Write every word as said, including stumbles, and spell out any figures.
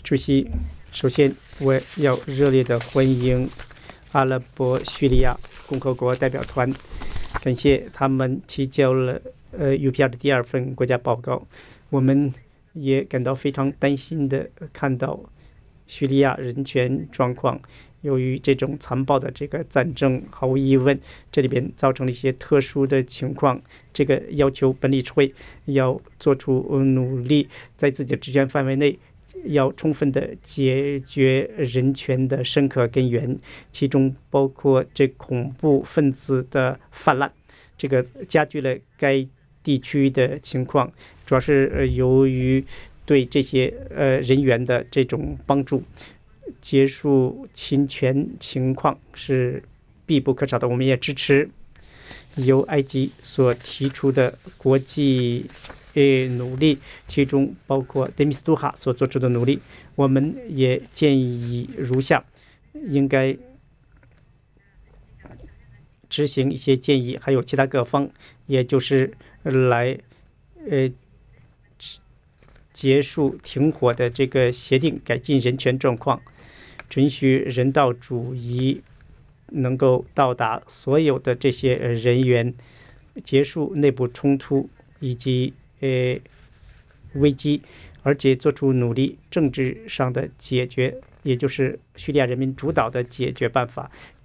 主席，首先我要热烈的欢迎阿拉伯叙利亚共和国代表团，感谢他们提交了呃 U P R 的第二份国家报告。我们也感到非常担心的看到叙利亚人权状况，由于这种残暴的这个战争，毫无疑问这里边造成了一些特殊的情况。这个要求本理事会要做出努力，在自己的职权范围内要充分的解决人权的深刻根源，其中包括这恐怖分子的泛滥，这个加剧了该地区的情况，主要是由于对这些呃人员的这种帮助。结束侵权情况是必不可少的，我们也支持由埃及所提出的国际努力，其中包括德米斯杜哈所做出的努力。我们也建议如下：应该执行一些建议，还有其他各方，也就是来呃结束停火的这个协定，改进人权状况，准许人道主义能够到达所有的这些人员，结束内部冲突以及呃危机，而且做出努力政治上的解决，也就是叙利亚人民主导的解决办法。